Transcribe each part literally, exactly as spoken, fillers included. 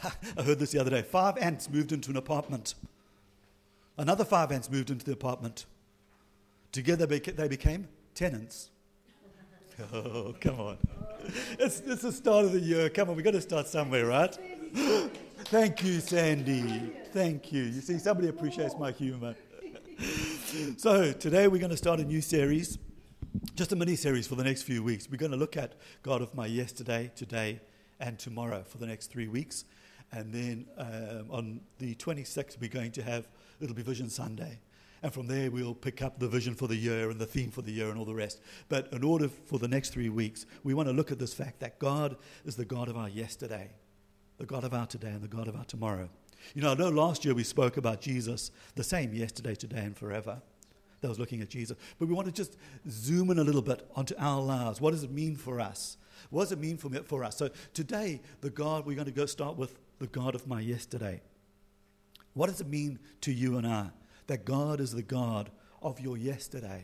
I heard this the other day. Five ants moved into an apartment. Another five ants moved into the apartment. Together they became tenants. Oh, come on. It's, it's the start of the year. Come on, we've got to start somewhere, right? Thank you, Sandy. Thank you. You see, somebody appreciates my humor. So today we're going to start a new series, just a mini-series for the next few weeks. We're going to look at God of my yesterday, today, and tomorrow for the next three weeks. And then um, on the twenty-sixth, we're going to have, it'll be Vision Sunday. And from there, we'll pick up the vision for the year and the theme for the year and all the rest. But in order for the next three weeks, we want to look at this fact that God is the God of our yesterday, the God of our today, and the God of our tomorrow. You know, I know last year we spoke about Jesus, the same yesterday, today, and forever. That was looking at Jesus. But we want to just zoom in a little bit onto our lives. What does it mean for us? What does it mean for, me, for us? So today, the God, we're going to go start with the God of my yesterday. What does it mean to you and I? That God is the God of your yesterday.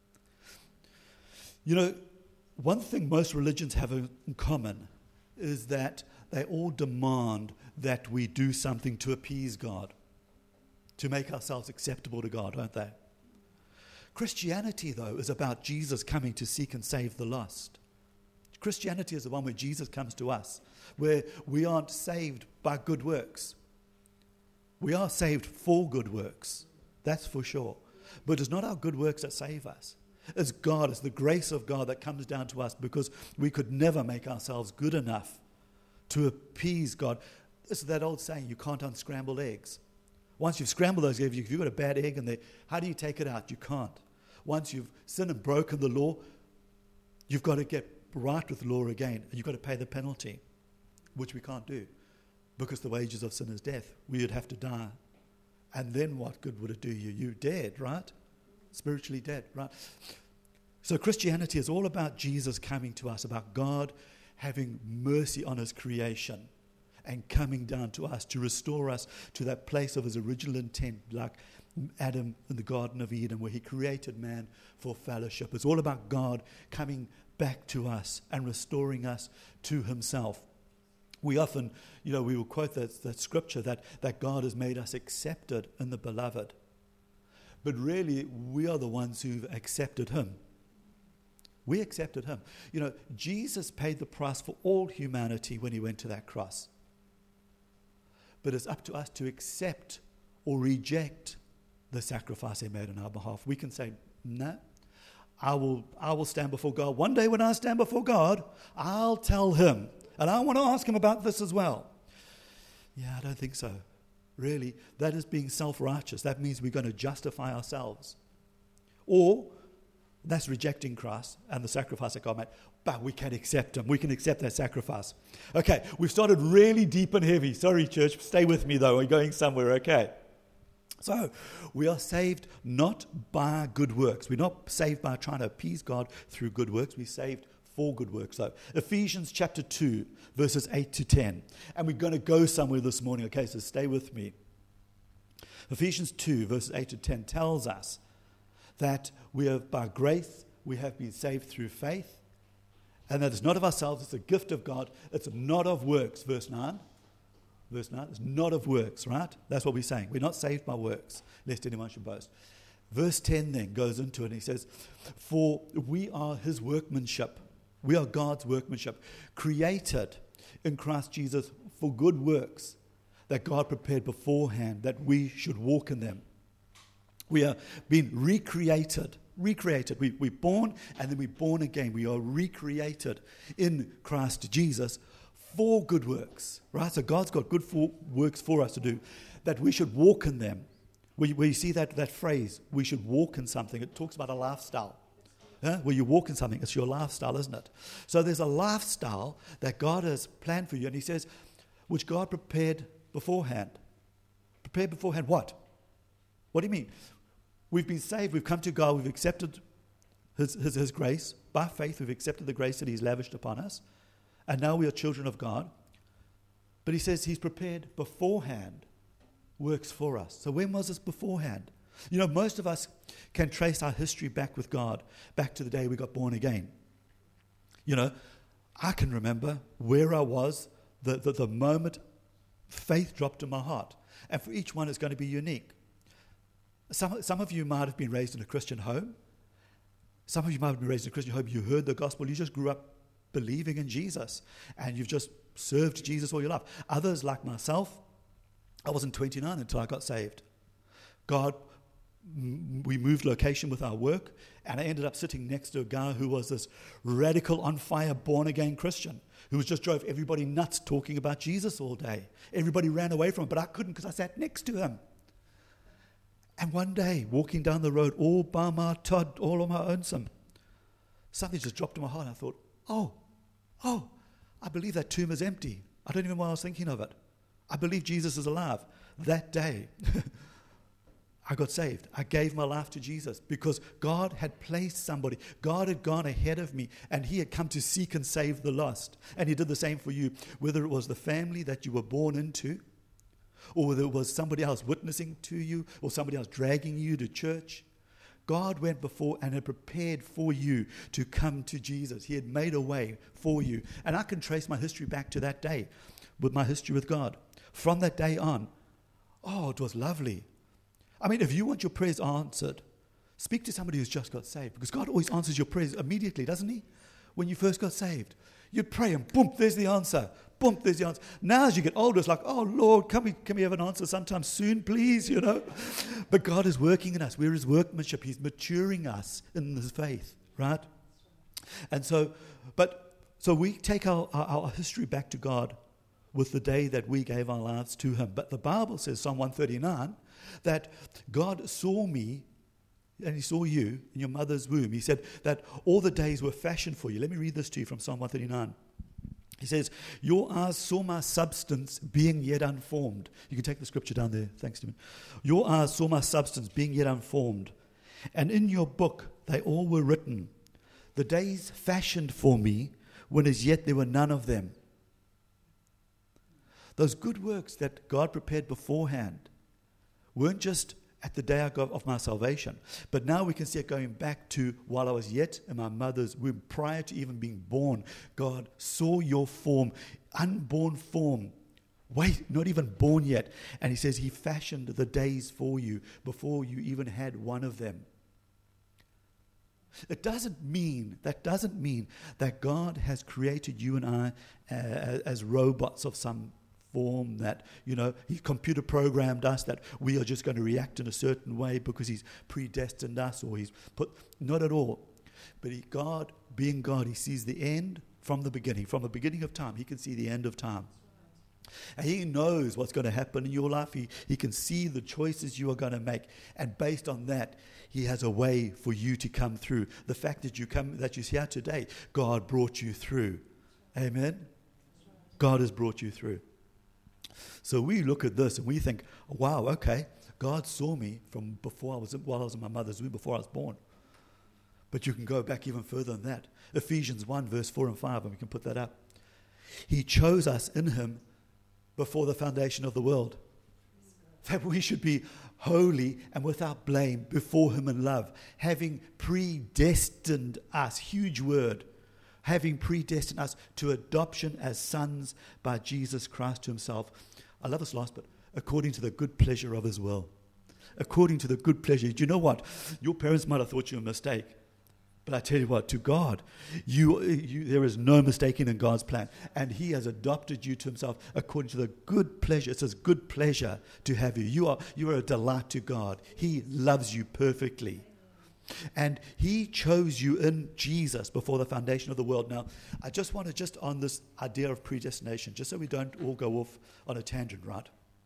You know, one thing most religions have in common is that they all demand that we do something to appease God, to make ourselves acceptable to God, don't they? Christianity, though, is about Jesus coming to seek and save the lost. Christianity is the one where Jesus comes to us, where we aren't saved by good works. We are saved for good works. That's for sure. But it's not our good works that save us. It's God, it's the grace of God that comes down to us because we could never make ourselves good enough to appease God. It's that old saying, you can't unscramble eggs. Once you've scrambled those eggs, if you've got a bad egg in there, how do you take it out? You can't. Once you've sinned and broken the law, you've got to get right with the law again, and you've got to pay the penalty, which we can't do because the wages of sin is death. We would have to die. And then what good would it do you? You're dead, right? Spiritually dead, right? So Christianity is all about Jesus coming to us, about God having mercy on his creation and coming down to us to restore us to that place of his original intent, like Adam in the Garden of Eden, where he created man for fellowship. It's all about God coming back to us and restoring us to himself. We often, you know, we will quote that, that scripture that, that God has made us accepted in the beloved. But really, we are the ones who've accepted him. We accepted him. You know, Jesus paid the price for all humanity when he went to that cross. But it's up to us to accept or reject the sacrifice he made on our behalf. We can say, no, I will, I will stand before God. One day when I stand before God, I'll tell him. And I want to ask him about this as well. Yeah, I don't think so. Really, that is being self-righteous. That means we're going to justify ourselves. Or that's rejecting Christ and the sacrifice that God made. But we can accept him. We can accept that sacrifice. Okay, we've started really deep and heavy. Sorry, church. Stay with me, though. We're going somewhere, okay? So, we are saved not by good works. We're not saved by trying to appease God through good works. We're saved for good works, though. Ephesians chapter two, verses eight to ten. And we're going to go somewhere this morning, okay, so stay with me. Ephesians two, verses eight to ten tells us that we are, by grace, we have been saved through faith, and that it's not of ourselves, it's a gift of God. It's not of works, verse nine. Verse nine, it's not of works, right? That's what we're saying. We're not saved by works, lest anyone should boast. Verse ten then goes into it, and he says, for we are his workmanship. We are God's workmanship, created in Christ Jesus for good works that God prepared beforehand that we should walk in them. We are being recreated, recreated. We, we're born and then we're born again. We are recreated in Christ Jesus for good works, right? So God's got good for, works for us to do, that we should walk in them. We, we see that, that phrase, we should walk in something. It talks about a lifestyle. Huh? Where you walk in something, it's your lifestyle, isn't it? So there's a lifestyle that God has planned for you, and he says, which God prepared beforehand. Prepared beforehand what? What do you mean? We've been saved, we've come to God, we've accepted his, his, his grace. By faith, we've accepted the grace that he's lavished upon us, and now we are children of God. But he says he's prepared beforehand works for us. So when was this beforehand? You know, most of us can trace our history back with God, back to the day we got born again. You know, I can remember where I was, the, the, the moment faith dropped in my heart. And for each one, it's going to be unique. Some, some of you might have been raised in a Christian home. Some of you might have been raised in a Christian home. You heard the gospel. You just grew up believing in Jesus. And you've just served Jesus all your life. Others, like myself, I wasn't twenty-nine until I got saved. God, we moved location with our work. And I ended up sitting next to a guy who was this radical, on-fire, born-again Christian who just drove everybody nuts talking about Jesus all day. Everybody ran away from him, but I couldn't because I sat next to him. And one day, walking down the road all by my Todd, all on my own, some, something just dropped in my heart. I thought, oh, oh, I believe that tomb is empty. I don't even know why I was thinking of it. I believe Jesus is alive. That day, I got saved. I gave my life to Jesus because God had placed somebody. God had gone ahead of me, and he had come to seek and save the lost. And he did the same for you, whether it was the family that you were born into, or whether it was somebody else witnessing to you, or somebody else dragging you to church. God went before and had prepared for you to come to Jesus. He had made a way for you. And I can trace my history back to that day, with my history with God. From that day on, oh, it was lovely. I mean, if you want your prayers answered, speak to somebody who's just got saved, because God always answers your prayers immediately, doesn't he? When you first got saved, you'd pray and boom, there's the answer. Boom, there's the answer. Now as you get older, it's like, oh, Lord, can we, can we have an answer sometime soon, please, you know? But God is working in us. We're his workmanship. He's maturing us in this faith, right? And so, but, so we take our, our, our history back to God with the day that we gave our lives to him. But the Bible says, Psalm one thirty-nine, that God saw me and he saw you in your mother's womb. He said that all the days were fashioned for you. Let me read this to you from Psalm one thirty-nine. He says, your eyes saw my substance being yet unformed. You can take the scripture down there. Thanks, Stephen. Your eyes saw my substance being yet unformed. And in your book they all were written, the days fashioned for me when as yet there were none of them. Those good works that God prepared beforehand weren't just at the day of my salvation, but now we can see it going back to while I was yet in my mother's womb, prior to even being born. God saw your form, unborn form, wait, not even born yet. And he says he fashioned the days for you before you even had one of them. It doesn't mean, that doesn't mean that God has created you and I uh, as robots of some form, that, you know, he computer programmed us, that we are just going to react in a certain way because he's predestined us, or he's put, not at all. But he, God, being God, he sees the end from the beginning. From the beginning of time, he can see the end of time. And he knows what's going to happen in your life. He, he can see the choices you are going to make. And based on that, he has a way for you to come through. The fact that you come, that you're here today, God brought you through. Amen? God has brought you through. So we look at this and we think, wow, okay, God saw me from before I was, while I was in my mother's womb, before I was born. But you can go back even further than that. Ephesians one, verse four and five, and we can put that up. He chose us in him before the foundation of the world, that we should be holy and without blame before him in love, having predestined us, huge word, having predestined us to adoption as sons by Jesus Christ to himself. I love this last bit. According to the good pleasure of his will. According to the good pleasure. Do you know what? Your parents might have thought you were a mistake. But I tell you what, to God, you, you, there is no mistaking in God's plan. And he has adopted you to himself according to the good pleasure. It says good pleasure to have you. You are, you are a delight to God. He loves you perfectly. And he chose you in Jesus before the foundation of the world. Now, I just want to, just on this idea of predestination, just so we don't all go off on a tangent, right?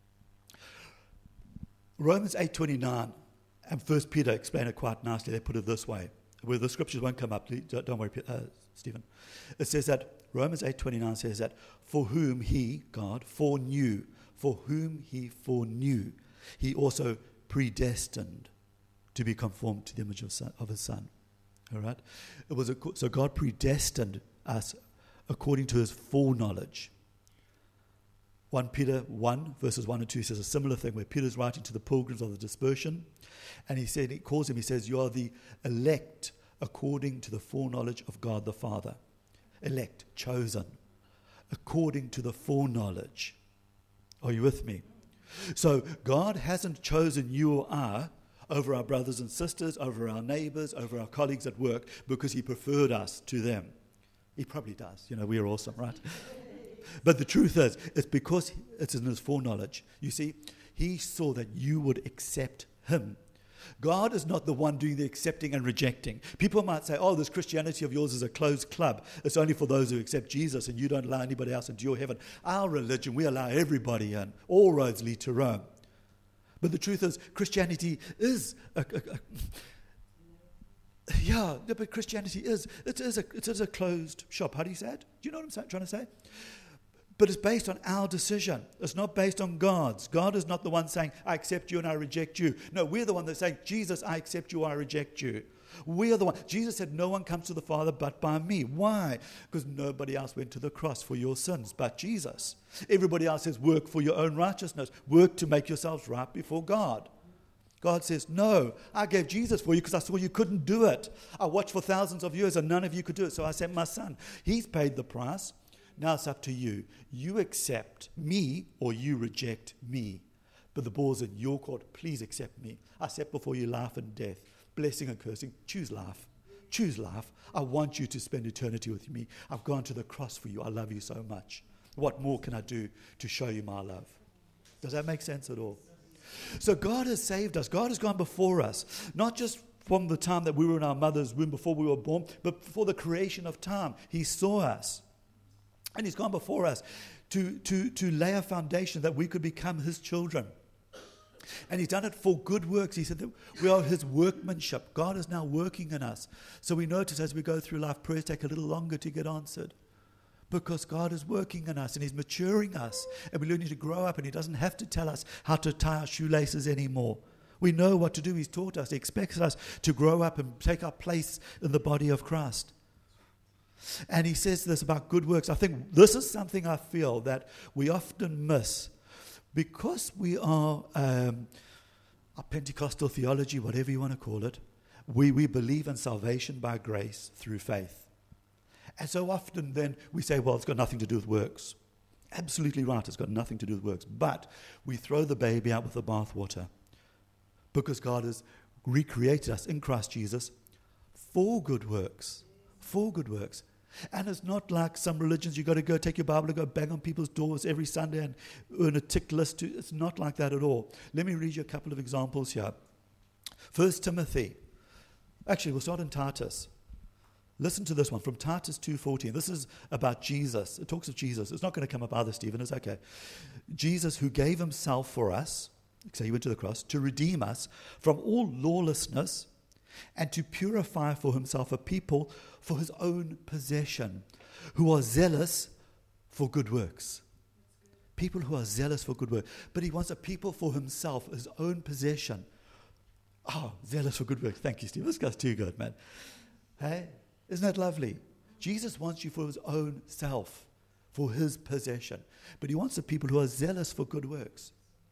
Romans eight twenty-nine and First Peter explain it quite nicely. They put it this way, where the scriptures won't come up. Don't worry, uh, Stephen. It says that, Romans eight twenty-nine says that, for whom he, God, foreknew, for whom he foreknew, he also predestined to be conformed to the image of, son, of his Son. All right? It was a, so God predestined us according to his foreknowledge. First Peter one, verses one and two says a similar thing, where Peter's writing to the pilgrims of the dispersion, and he said, he calls him, he says, you are the elect according to the foreknowledge of God the Father. Elect, chosen, according to the foreknowledge. Are you with me? So God hasn't chosen you or I over our brothers and sisters, over our neighbors, over our colleagues at work because he preferred us to them. He probably does. You know, we're awesome, right? But the truth is, it's because it's in his foreknowledge. You see, he saw that you would accept him. God is not the one doing the accepting and rejecting. People might say, oh, this Christianity of yours is a closed club. It's only for those who accept Jesus and you don't allow anybody else into your heaven. Our religion, we allow everybody in. All roads lead to Rome. But the truth is, Christianity is a, a, a yeah, but Christianity is, it is, a, it is a closed shop. How do you say it? Do you know what I'm saying, trying to say? But it's based on our decision. It's not based on God's. God is not the one saying, I accept you and I reject you. No, we're the one that's saying, Jesus, I accept you, I reject you. We are the one. Jesus said, no one comes to the Father but by me. Why? Because nobody else went to the cross for your sins but Jesus. Everybody else says, work for your own righteousness. Work to make yourselves right before God. God says, no, I gave Jesus for you because I saw you couldn't do it. I watched for thousands of years and none of you could do it. So I sent my son. He's paid the price. Now it's up to you. You accept me or you reject me. But the ball's in your court. Please accept me. I set before you life and death, blessing and cursing. Choose life. Choose life. I want you to spend eternity with me. I've gone to the cross for you. I love you so much. What more can I do to show you my love? Does that make sense at all? So God has saved us. God has gone before us, not just from the time that we were in our mother's womb before we were born, but before the creation of time. He saw us. And he's gone before us to, to, to lay a foundation that we could become his children. And he's done it for good works. He said that we are his workmanship. God is now working in us. So we notice as we go through life, prayers take a little longer to get answered. Because God is working in us and he's maturing us. And we're learning to grow up and he doesn't have to tell us how to tie our shoelaces anymore. We know what to do. He's taught us. He expects us to grow up and take our place in the body of Christ. And he says this about good works. I think this is something I feel that we often miss because we are um, a Pentecostal theology, whatever you want to call it. We, we believe in salvation by grace through faith. And so often then we say, well, it's got nothing to do with works. Absolutely right, it's got nothing to do with works. But we throw the baby out with the bathwater because God has recreated us in Christ Jesus for good works. For good works. And it's not like some religions, you've got to go take your Bible and go bang on people's doors every Sunday and earn a tick list. To, it's not like that at all. Let me read you a couple of examples here. First Timothy. Actually, we'll start in Titus. Listen to this one from Titus two fourteen. This is about Jesus. It talks of Jesus. It's not going to come up either, Stephen. It's okay. Jesus who gave himself for us, so he went to the cross, to redeem us from all lawlessness and to purify for himself a people for his own possession, who are zealous for good works. People who are zealous for good works. But he wants a people for himself, his own possession. Oh, zealous for good works. Thank you, Steve. This guy's too good, man. Hey, isn't that lovely? Jesus wants you for his own self, for his possession. But he wants the people who are zealous for good works.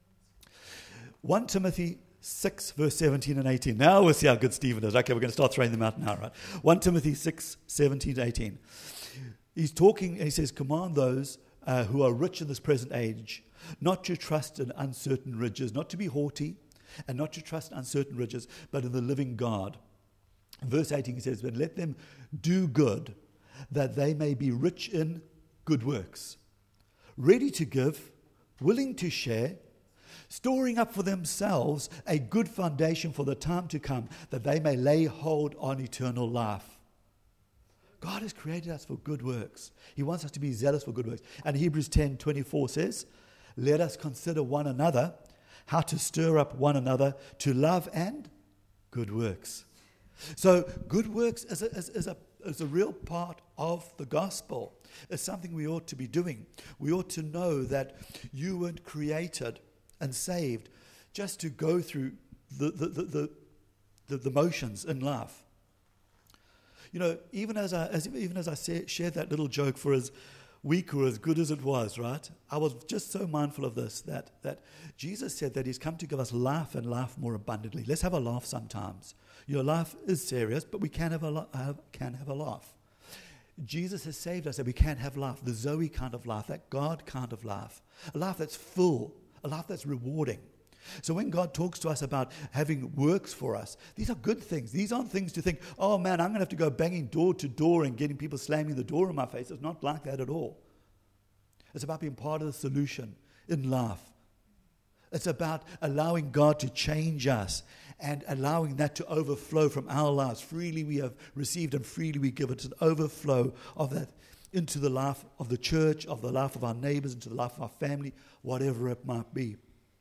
First Timothy six, verse seventeen and eighteen. Now we'll see how good Stephen is. Okay, we're going to start throwing them out now, right? First Timothy six, seventeen to eighteen. He's talking, and he says, command those uh, who are rich in this present age not to trust in uncertain riches, not to be haughty, and not to trust in uncertain riches, but in the living God. In verse eighteen, he says, but let them do good, that they may be rich in good works, ready to give, willing to share, storing up for themselves a good foundation for the time to come, that they may lay hold on eternal life. God has created us for good works. He wants us to be zealous for good works. And Hebrews ten twenty-four says, let us consider one another, how to stir up one another to love and good works. So good works is a, is, is a, is a real part of the gospel. It's something we ought to be doing. We ought to know that you weren't created and saved just to go through the the, the, the, the, the motions in life. You know, even as I as, even as I say, shared that little joke for as weak or as good as it was, right? I was just so mindful of this, that that Jesus said that he's come to give us life and life more abundantly. Let's have a laugh sometimes. Your life is serious, but we can have a, have, can have a laugh. Jesus has saved us that we can have life, the Zoe kind of life, that God kind of life, a life that's full, a life that's rewarding. So when God talks to us about having works for us, these are good things. These aren't things to think, oh man, I'm going to have to go banging door to door and getting people slamming the door in my face. It's not like that at all. It's about being part of the solution in life. It's about allowing God to change us and allowing that to overflow from our lives. Freely we have received and freely we give. It's an overflow of that into the life of the church, of the life of our neighbors, into the life of our family, whatever it might be.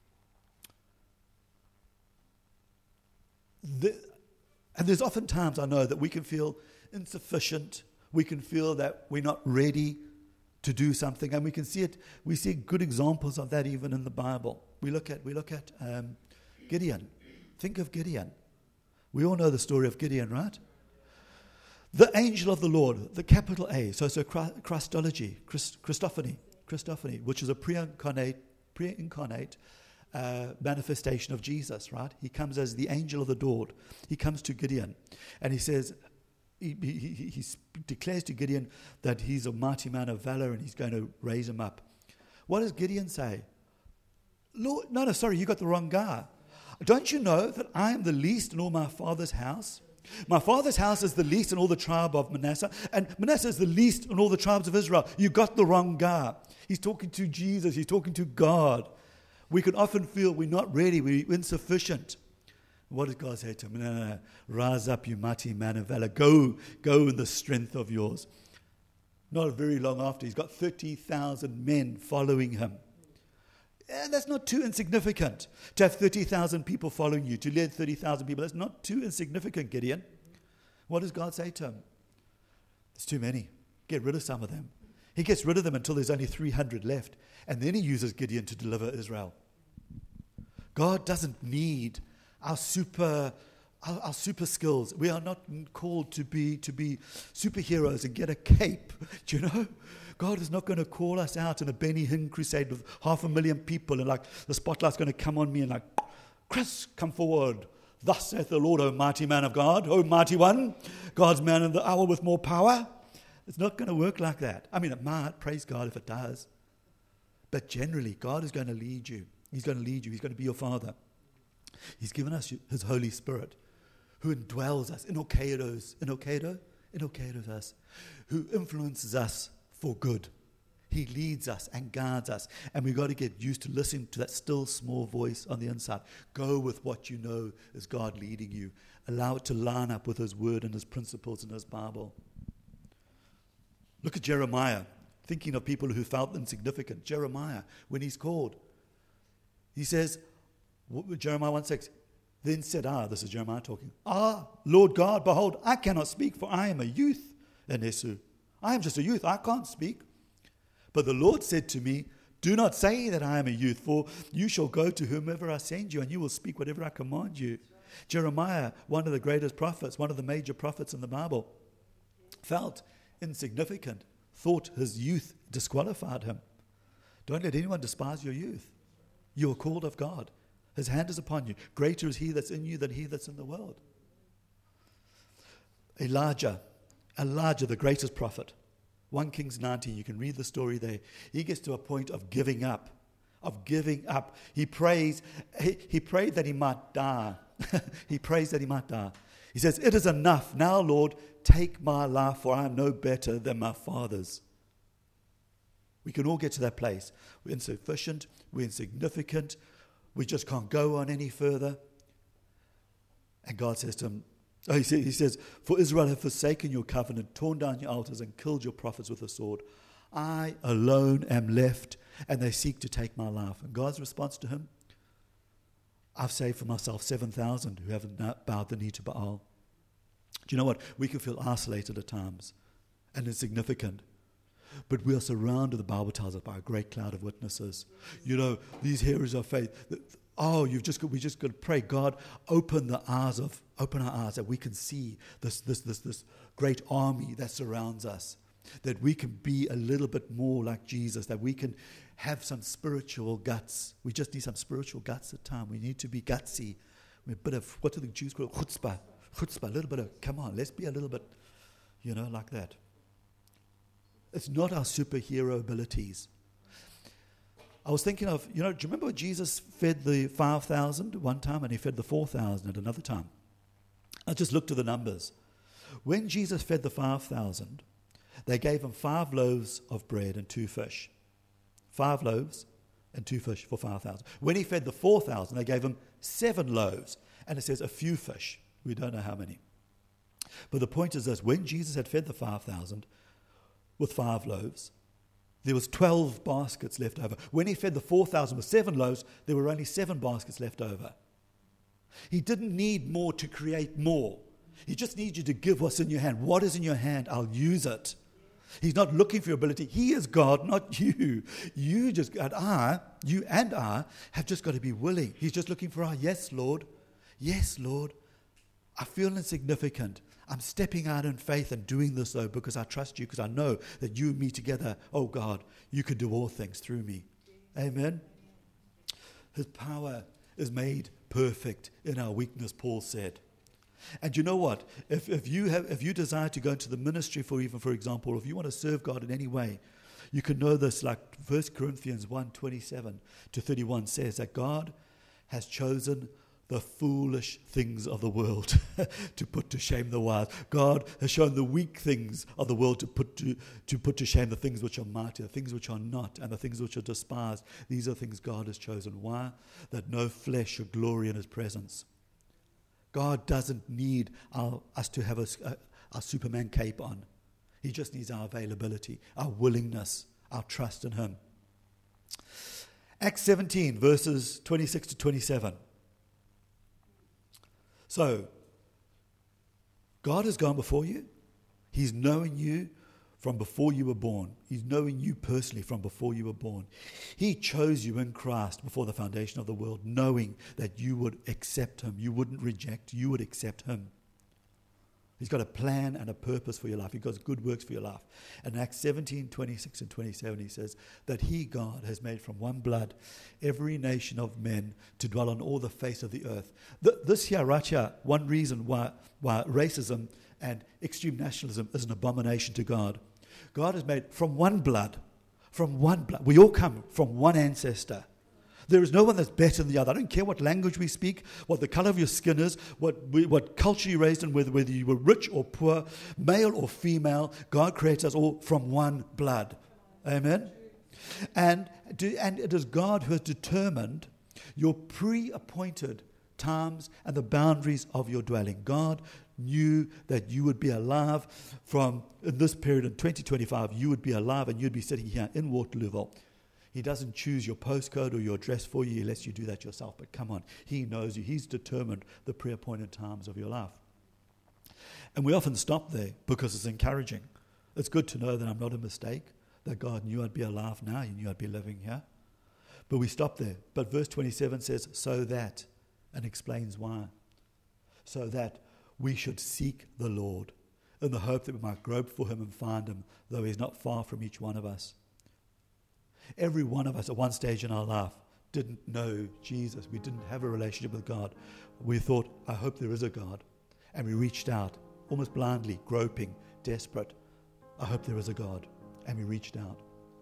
The, and there's often times I know that we can feel insufficient. We can feel that we're not ready to do something, and we can see it. We see good examples of that even in the Bible. We look at we look at um, Gideon. Think of Gideon. We all know the story of Gideon, right? The angel of the Lord, the capital A. So, so Christology, Christ, Christophany, Christophany, which is a pre-incarnate, pre-incarnate uh, manifestation of Jesus, right? He comes as the angel of the Lord. He comes to Gideon, and he says. He, he, he, he declares to Gideon that he's a mighty man of valor and he's going to raise him up. What does Gideon say? Lord, no, no, sorry, you got the wrong guy. Don't you know that I am the least in all my father's house? My father's house is the least in all the tribe of Manasseh, and Manasseh is the least in all the tribes of Israel. You got the wrong guy. He's talking to Jesus. He's talking to God. We can often feel we're not ready. We're insufficient. What does God say to him? No, no, no. Rise up, you mighty man of valor. Go, go in the strength of yours. Not very long after, he's got thirty thousand men following him. And that's not too insignificant to have thirty thousand people following you, to lead thirty thousand people. That's not too insignificant, Gideon. What does God say to him? There's too many. Get rid of some of them. He gets rid of them until there's only three hundred left. And then he uses Gideon to deliver Israel. God doesn't need Our super, our, our super skills. We are not called to be to be superheroes and get a cape. Do you know? God is not going to call us out in a Benny Hinn crusade with half a million people and like the spotlight's going to come on me and like, Chris, come forward. Thus saith the Lord, O mighty man of God, O mighty one, God's man in the hour with more power. It's not going to work like that. I mean, it might. Praise God if it does. But generally, God is going to lead you. He's going to lead you. He's going to be your Father. He's given us His Holy Spirit, who indwells us, inokados, inokado, inokados us, who influences us for good. He leads us and guides us, and we've got to get used to listening to that still small voice on the inside. Go with what you know is God leading you. Allow it to line up with His Word and His principles and His Bible. Look at Jeremiah, thinking of people who felt insignificant. Jeremiah, when he's called, he says, Jeremiah one six, then said I, this is Jeremiah talking, Ah, Lord God, behold, I cannot speak, for I am a youth in Esu. I am just a youth, I can't speak. But the Lord said to me, do not say that I am a youth, for you shall go to whomever I send you, and you will speak whatever I command you. Jeremiah, one of the greatest prophets, one of the major prophets in the Bible, felt insignificant, thought his youth disqualified him. Don't let anyone despise your youth. You are called of God. His hand is upon you. Greater is He that's in you than he that's in the world. Elijah, Elijah, the greatest prophet. First Kings nineteen, you can read the story there. He gets to a point of giving up, of giving up. He prays, he, he prayed that he might die. He prays that he might die. He says, it is enough. Now, Lord, take my life, for I am no better than my fathers. We can all get to that place. We're insufficient. We're insignificant. We just can't go on any further. And God says to him, oh, he, says, he says, for Israel have forsaken your covenant, torn down your altars, and killed your prophets with a sword. I alone am left, and they seek to take my life. And God's response to him, I've saved for myself seven thousand who haven't bowed the knee to Baal. Do you know what? We can feel isolated at times and insignificant. But we are surrounded, the Bible tells us, by a great cloud of witnesses. You know, these heroes of faith. Oh, you've just got, we just got to pray, God, open the eyes of, open our eyes that we can see this, this, this, this great army that surrounds us. That we can be a little bit more like Jesus. That we can have some spiritual guts. We just need some spiritual guts at time. We need to be gutsy. We're a bit of, what do the Jews call it? Chutzpah. Chutzpah, a little bit of, come on, let's be a little bit, you know, like that. It's not our superhero abilities. I was thinking of, you know, do you remember when Jesus fed the five thousand one time and he fed the four thousand at another time? I just looked at the numbers. When Jesus fed the five thousand, they gave him five loaves of bread and two fish. Five loaves and two fish for five thousand. When he fed the four thousand, they gave him seven loaves. And it says a few fish. We don't know how many. But the point is this. When Jesus had fed the five thousand with five loaves, there was twelve baskets left over. When he fed the four thousand with seven loaves, there were only seven baskets left over. He didn't need more to create more. He just needs you to give what's in your hand. What is in your hand? I'll use it. He's not looking for your ability. He is God, not you. You just, and I, you and I, have just got to be willing. He's just looking for our yes, Lord. Yes, Lord. I feel insignificant. I'm stepping out in faith and doing this, though, because I trust you, because I know that you and me together, oh God, you can do all things through me. Amen. His power is made perfect in our weakness, Paul said. And you know what? If if you have if you desire to go into the ministry, for even for example, if you want to serve God in any way, you can know this, like First Corinthians one twenty-seven to thirty-one says that God has chosen the foolish things of the world to put to shame the wise. God has shown the weak things of the world to put to, to put to shame the things which are mighty, the things which are not, and the things which are despised. These are things God has chosen. Why? That no flesh should glory in his presence. God doesn't need our, us to have a, a, our Superman cape on. He just needs our availability, our willingness, our trust in him. Acts seventeen, verses twenty-six to twenty-seven. So, God has gone before you. He's knowing you from before you were born. He's knowing you personally from before you were born. He chose you in Christ before the foundation of the world, knowing that you would accept him. You wouldn't reject, you would accept him. He's got a plan and a purpose for your life. He's got good works for your life. And Acts seventeen, twenty-six and twenty-seven, he says that he, God, has made from one blood every nation of men to dwell on all the face of the earth. Th- this here, right here, one reason why, why racism and extreme nationalism is an abomination to God. God has made from one blood, from one blood. We all come from one ancestor. There is no one that's better than the other. I don't care what language we speak, what the color of your skin is, what what culture you're raised in, whether, whether you were rich or poor, male or female. God creates us all from one blood. Amen? And, and it is God who has determined your pre-appointed times and the boundaries of your dwelling. God knew that you would be alive from, in this period in twenty twenty-five, you would be alive and you'd be sitting here in Waterlooville. He doesn't choose your postcode or your address for you. He lets you do that yourself. But come on, he knows you. He's determined the pre-appointed times of your life. And we often stop there because it's encouraging. It's good to know that I'm not a mistake, that God knew I'd be alive now. He knew I'd be living here. But we stop there. But verse twenty-seven says, so that, and explains why. So that we should seek the Lord in the hope that we might grope for him and find him, though he's not far from each one of us. Every one of us at one stage in our life didn't know Jesus. We didn't have a relationship with God. We thought, I hope there is a God. And we reached out, almost blindly, groping, desperate. I hope there is a God. And we reached out.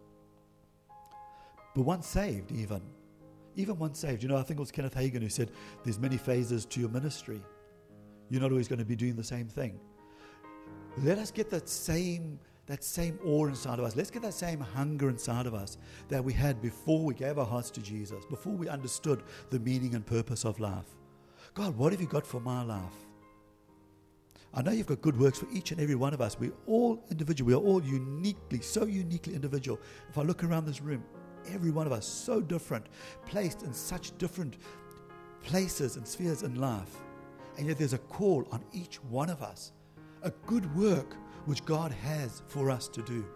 But once saved, even, even once saved, you know, I think it was Kenneth Hagin who said, there's many phases to your ministry. You're not always going to be doing the same thing. Let us get that same that same awe inside of us. Let's get that same hunger inside of us that we had before we gave our hearts to Jesus, before we understood the meaning and purpose of life. God, what have you got for my life? I know you've got good works for each and every one of us. We're all individual. We are all uniquely, so uniquely individual. If I look around this room, every one of us so different, placed in such different places and spheres in life. And yet there's a call on each one of us, a good work which God has for us to do.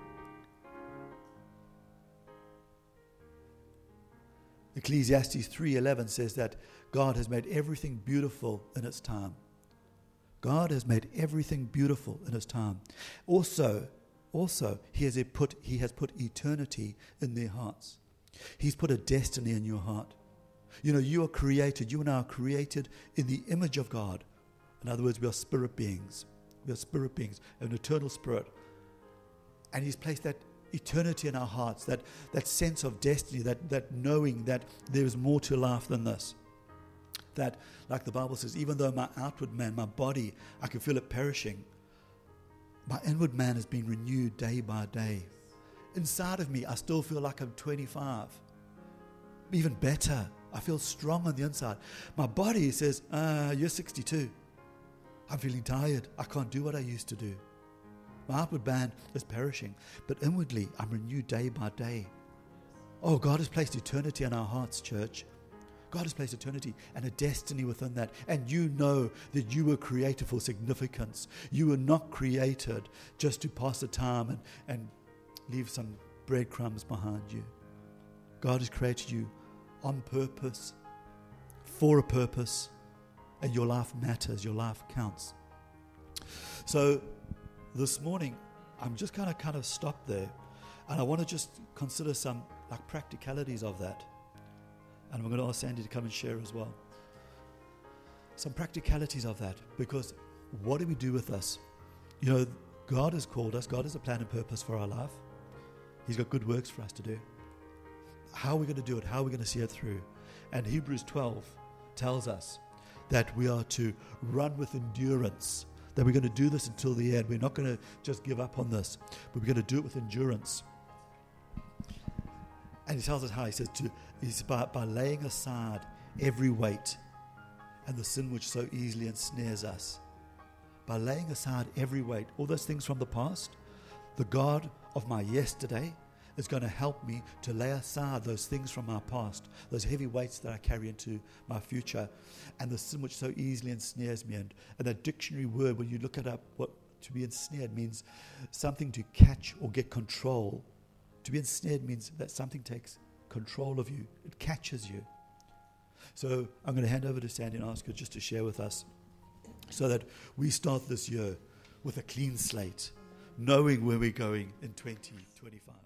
Ecclesiastes three eleven says that God has made everything beautiful in its time. God has made everything beautiful in its time. Also, also he has put he has put eternity in their hearts. He's put a destiny in your heart. You know, you are created, you and I are created in the image of God. In other words, we are spirit beings. We are spirit beings, an eternal spirit. And he's placed that eternity in our hearts, that, that sense of destiny, that, that knowing that there is more to life than this. That, like the Bible says, even though my outward man, my body, I can feel it perishing, my inward man has been renewed day by day. Inside of me, I still feel like I'm twenty-five. Even better, I feel strong on the inside. My body says, uh, you're sixty-two. I'm feeling tired. I can't do what I used to do. My outward man is perishing, but inwardly, I'm renewed day by day. Oh, God has placed eternity in our hearts, church. God has placed eternity and a destiny within that. And you know that you were created for significance. You were not created just to pass the time and, and leave some breadcrumbs behind you. God has created you on purpose, for a purpose, and your life matters, your life counts. So this morning, I'm just going to kind of stop there, and I want to just consider some like practicalities of that. And we're going to ask Sandy to come and share as well. Some practicalities of that, because what do we do with this? You know, God has called us. God has a plan and purpose for our life. He's got good works for us to do. How are we going to do it? How are we going to see it through? And Hebrews twelve tells us that we are to run with endurance, that we're going to do this until the end. We're not going to just give up on this, but we're going to do it with endurance. And he tells us how. He says to, he's by, by laying aside every weight and the sin which so easily ensnares us. By laying aside every weight, all those things from the past, the God of my yesterday is going to help me to lay aside those things from my past, those heavy weights that I carry into my future, and the sin which so easily ensnares me. And, and that dictionary word, when you look it up, what to be ensnared means something to catch or get control. To be ensnared means that something takes control of you. It catches you. So I'm going to hand over to Sandy and ask her just to share with us so that we start this year with a clean slate, knowing where we're going in twenty twenty-five.